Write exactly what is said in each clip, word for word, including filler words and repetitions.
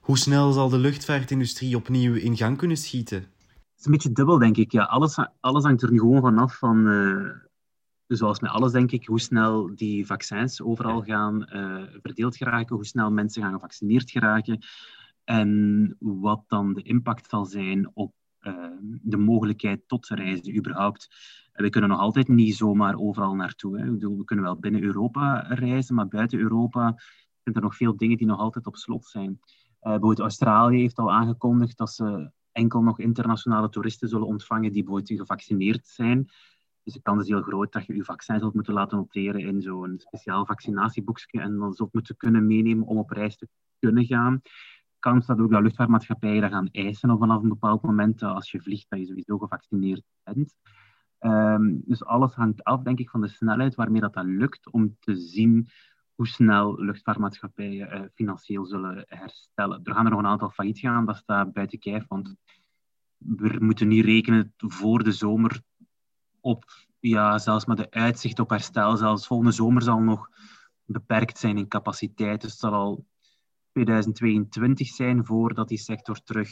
Hoe snel zal de luchtvaartindustrie opnieuw in gang kunnen schieten? Het is een beetje dubbel, denk ik. Ja, alles, alles hangt er nu gewoon vanaf van, uh, zoals met alles, denk ik, hoe snel die vaccins overal gaan uh, verdeeld geraken, hoe snel mensen gaan gevaccineerd geraken en wat dan de impact zal zijn op uh, de mogelijkheid tot reizen überhaupt. We kunnen nog altijd niet zomaar overal naartoe. Hè. We kunnen wel binnen Europa reizen, maar buiten Europa zijn er nog veel dingen die nog altijd op slot zijn. Uh, bijvoorbeeld Australië heeft al aangekondigd dat ze enkel nog internationale toeristen zullen ontvangen die bijvoorbeeld gevaccineerd zijn. Dus de kans is heel groot dat je je vaccin zult moeten laten noteren in zo'n speciaal vaccinatieboekje en dan zult moeten kunnen meenemen om op reis te kunnen gaan. Kans dat ook de luchtvaartmaatschappijen dat gaan eisen vanaf een bepaald moment dat als je vliegt dat je sowieso gevaccineerd bent. Um, dus alles hangt af, denk ik, van de snelheid waarmee dat, dat lukt om te zien hoe snel luchtvaartmaatschappijen uh, financieel zullen herstellen. Er gaan er nog een aantal failliet gaan, dat staat buiten kijf, want we moeten niet rekenen voor de zomer op, ja, zelfs met de uitzicht op herstel. Zelfs volgende zomer zal nog beperkt zijn in capaciteit, dus het zal al tweeduizend tweeëntwintig zijn voordat die sector terug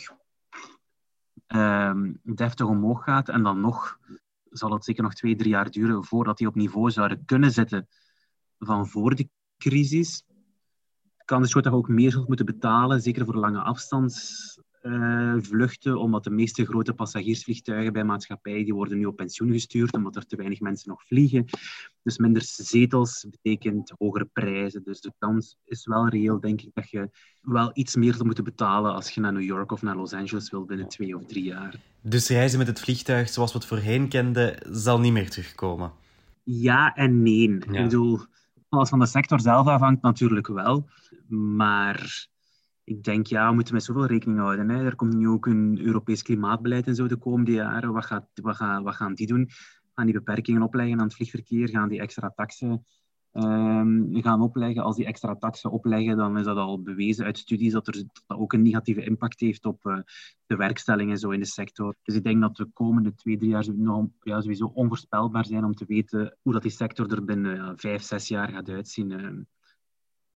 um, deftig omhoog gaat en dan nog zal het zeker nog twee, drie jaar duren voordat die op niveau zouden kunnen zitten van voor de crisis. Het kan dus goed dat je ook meer zult moeten betalen, zeker voor lange afstandsvluchten, uh, omdat de meeste grote passagiersvliegtuigen bij maatschappijen die worden nu op pensioen gestuurd, omdat er te weinig mensen nog vliegen. Dus minder zetels betekent hogere prijzen. Dus de kans is wel reëel, denk ik, dat je wel iets meer zult moeten betalen als je naar New York of naar Los Angeles wilt binnen twee of drie jaar. Dus reizen met het vliegtuig zoals we het voorheen kenden, zal niet meer terugkomen? Ja en nee. Ja. Ik bedoel, alles van de sector zelf afhangt natuurlijk wel. Maar ik denk, ja, we moeten met zoveel rekening houden. Hè. Er komt nu ook een Europees klimaatbeleid en zo de komende jaren. Wat, gaat, wat, gaan, wat gaan die doen? Gaan die beperkingen opleggen aan het vliegverkeer? Gaan die extra taxen um, gaan opleggen? Als die extra taxen opleggen, dan is dat al bewezen uit studies dat, er, dat, dat ook een negatieve impact heeft op uh, de werkstellingen zo in de sector. Dus ik denk dat de komende twee, drie jaar nog, ja, sowieso onvoorspelbaar zijn om te weten hoe dat die sector er binnen uh, vijf, zes jaar gaat uitzien. Uh,